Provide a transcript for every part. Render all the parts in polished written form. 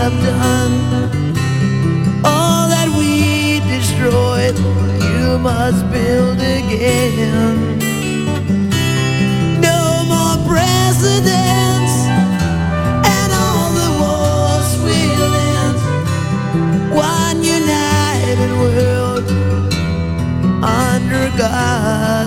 have done. All that we destroyed, you must build again. No more presidents and all the wars will end. One united world under God.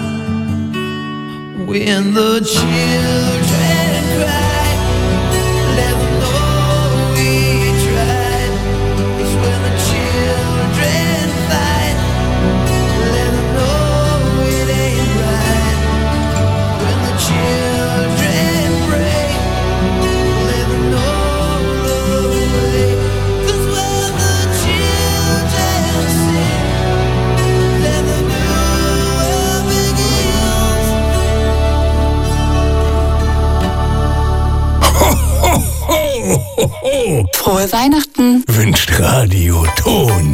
When the children cry, let them know we tried. It's when the children fight, let them know it ain't right. When the children pray, let them know the way. 'Cause when the children sing, let them know begins. Frohe Weihnachten wünscht Radio Ton.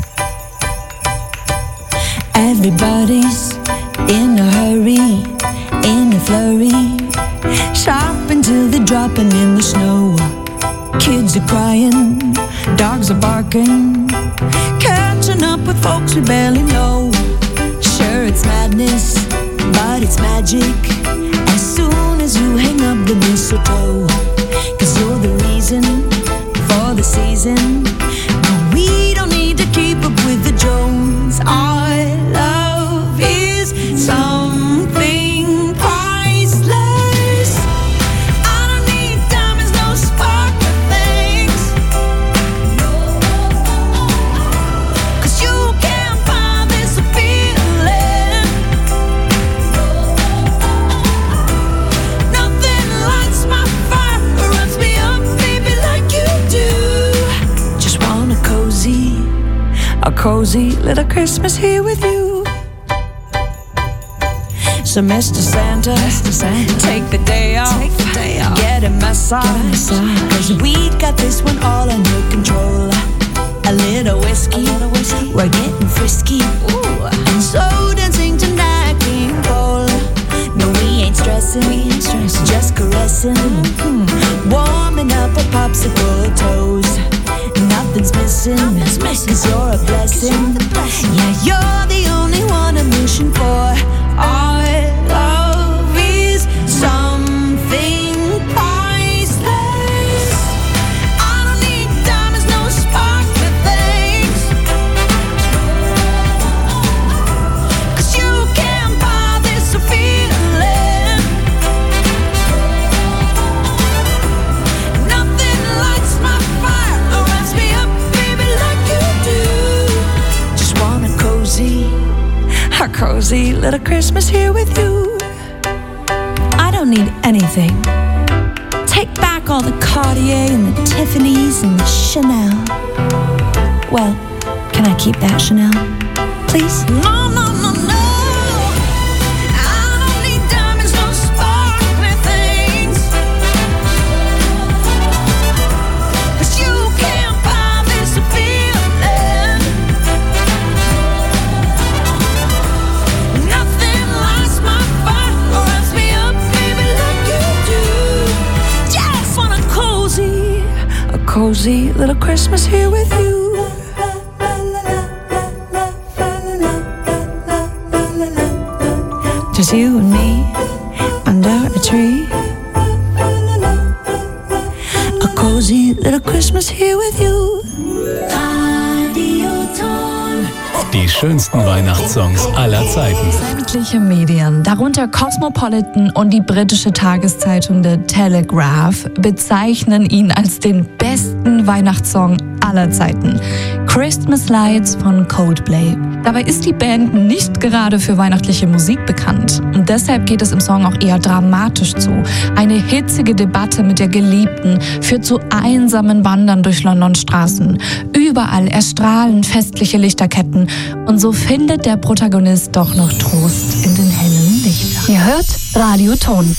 Everybody's in a hurry, in a flurry, shopping till they're dropping in the snow. Kids are crying, dogs are barking, catching up with folks we barely know. Sure, it's madness, but it's magic as soon as you hang up the mistletoe. 'Cause you're the reason for the season. No, we don't need to keep up with the Jones. Our love is something priceless. I don't need diamonds, no sparkly things. 'Cause you can't buy this feeling. Nothing lights my fire or runs me up, baby, like you do. Just want a cozy little Christmas here with you. So Mr. Santa, take the day off, get a massage, 'cause we got this one all under control. A little whiskey, we're getting frisky. Ooh. And so dancing tonight, King Cole. No, we ain't stressing, just caressing. Warming up our popsicle toes. Nothing's missing, 'cause you're a blessing. Yeah, you're the only one I'm wishing for. Our love is something priceless. I don't need diamonds, no sparkly things. 'Cause you can't buy this feeling. Nothing lights my fire or runs me up, baby, like you do. Just want a cozy little Christmas here with you. I don't need anything. Take back all the Cartier and the Tiffany's and the Chanel. Well, can I keep that Chanel, please? No. I don't need diamonds, no sparkly things. 'Cause you can't buy this feeling. Nothing lights my fire or runs me up, baby, like you do. Just want a cozy little Christmas here with you. Just you and me under a tree. A cozy little Christmas here with you. Die schönsten Weihnachtssongs aller Zeiten. Sämtliche Medien, darunter Cosmopolitan und die britische Tageszeitung The Telegraph, bezeichnen ihn als den besten Weihnachtssong aller Zeiten. Christmas Lights von Coldplay. Dabei ist die Band nicht gerade für weihnachtliche Musik bekannt. Und deshalb geht es im Song auch eher dramatisch zu. Eine hitzige Debatte mit der Geliebten führt zu einsamen Wandern durch Londons Straßen. Überall erstrahlen festliche Lichterketten. Und so findet der Protagonist doch noch Trost in den hellen Lichtern. Ihr hört Radio Ton.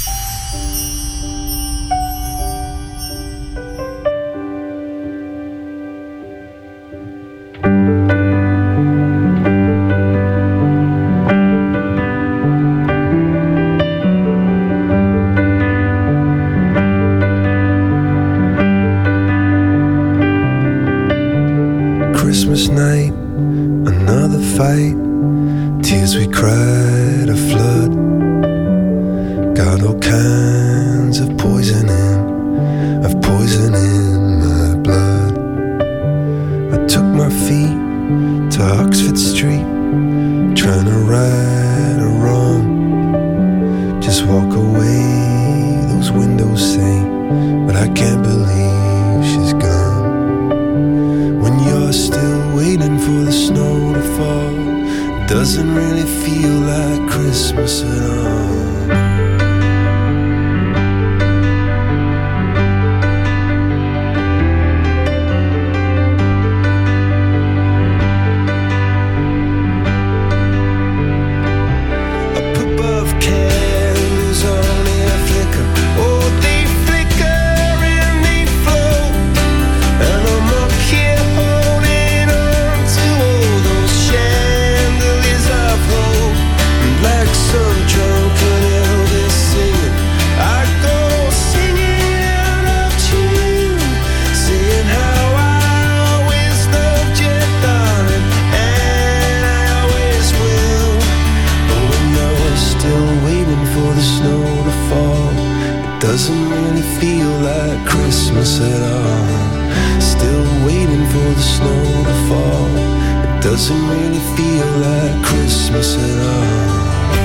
tears we cried a flood. Got all kinds of poison in my blood. I took my feet to Oxford Street, trying to right a wrong. Just walk away, those windows say, but I can't believe she's gone. When you're still waiting for the snow to fall, it doesn't really feel like Christmas at all. Doesn't really feel like Christmas at all. Still waiting for the snow to fall. It doesn't really feel like Christmas at all.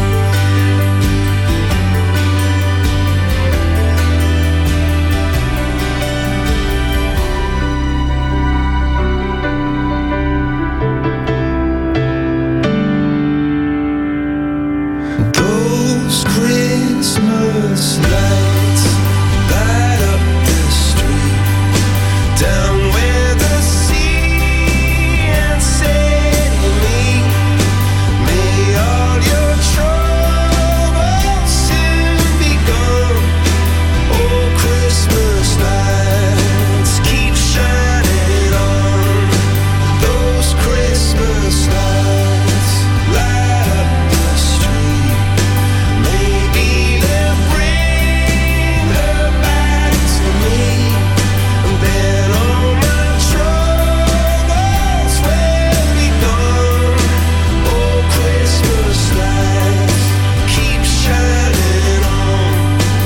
Those Christmas lights light up the street, down where the sea and city meet. May all your troubles soon be gone. Oh, Christmas lights keep shining on. Those Christmas lights light up the street. Maybe they'll bring her back to me, and then all my troubles will be gone. Oh, Christmas lights keep shining on.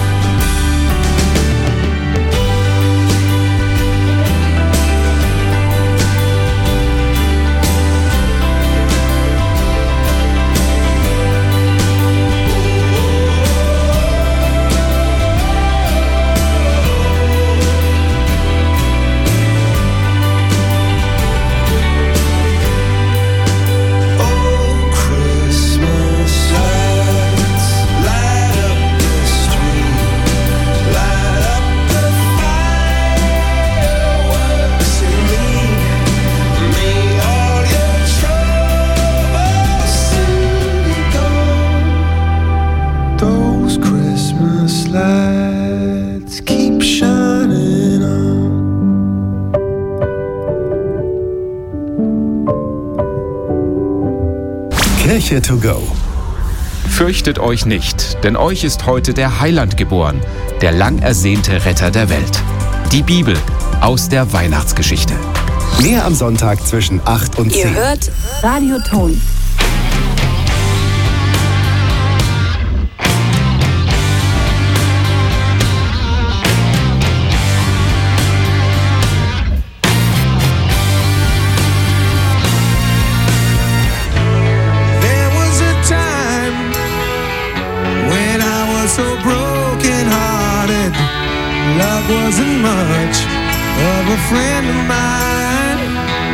Oh, Christmas lights light up the street, light up the fireworks in me. May all your troubles soon be gone. Those Christmas lights keep shining on. Kirche to go. Fürchtet euch nicht, denn euch ist heute der Heiland geboren, der lang ersehnte Retter der Welt. Die Bibel aus der Weihnachtsgeschichte. Mehr am Sonntag zwischen 8 und 10. Ihr hört Radio Ton. There was a time when I was so broken hearted. Love wasn't much of a friend of mine.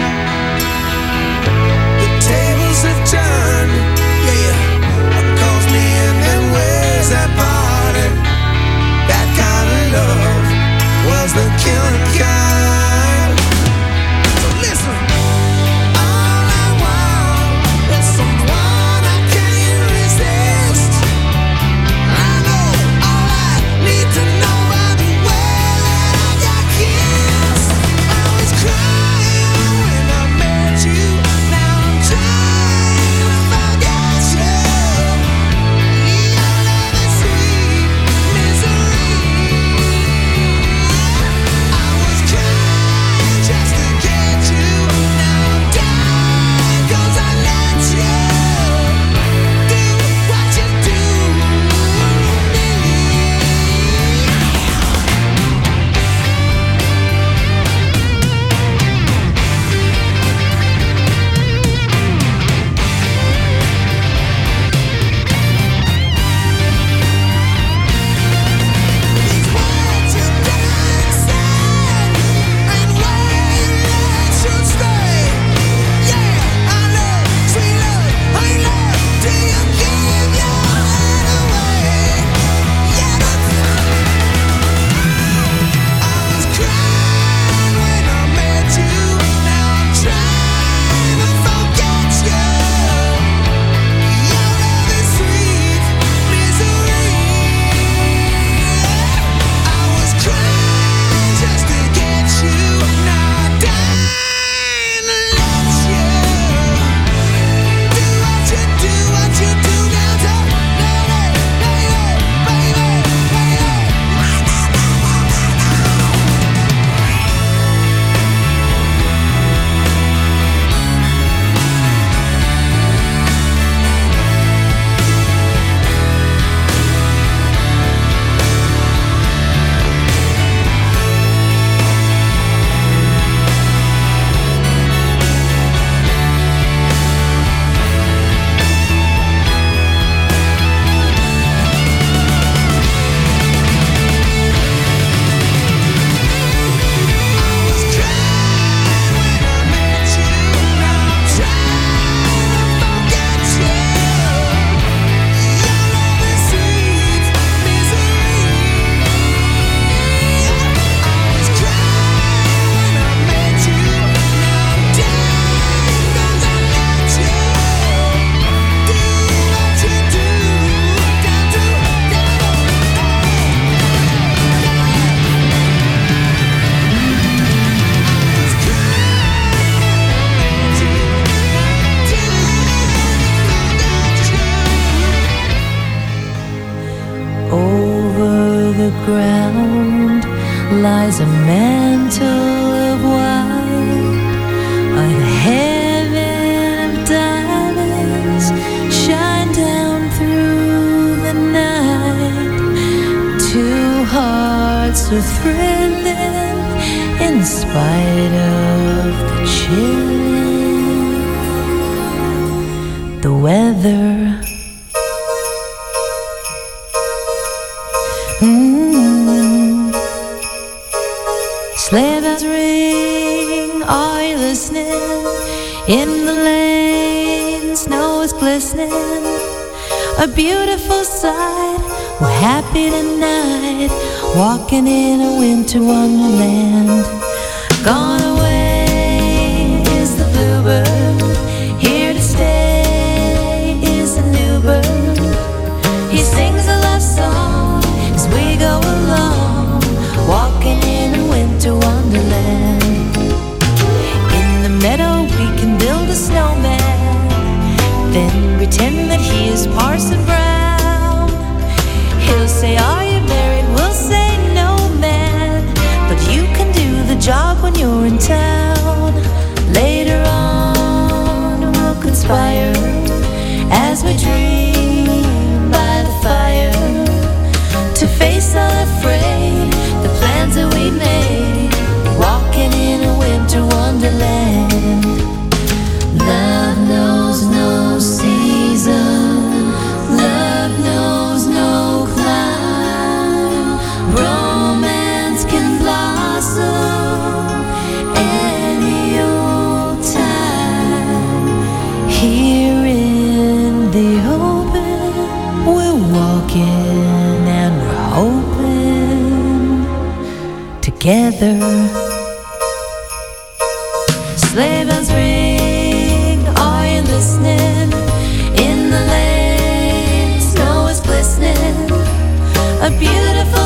The tables have turned, yeah. Calls me in and ways that parted. That kind of love was the killing kind. So listen. All I want is someone I can't resist. I know all I need to know by the way that I got kissed. I was crying. lies a mantle of white, a heaven of diamonds shine down through the night. Two hearts are thrilling in spite of the chill. The weather. Sleigh bells ring, are you listening? In the lane, snow is glistening. A beautiful sight, we're happy tonight, walking in a winter wonderland. Gone away is the bluebird, here to stay is the new bird. He sings a love song as we go along, walking in a winter wonderland. In the meadow we can build a snowman, then pretend that he is Parson Brown. He'll say, are you married? We'll say, no man, but you can do the job when you're in town. Later on we'll conspire as we dream by the fire, to face unafraid the plans that we made, walking in a winter wonderland. Love knows no season, love knows no climb, romance can blossom any old time. Here in the open we're walking and we're hoping together. Sleigh bells ring, are you listening? In the lane, snow is glistening. A beautiful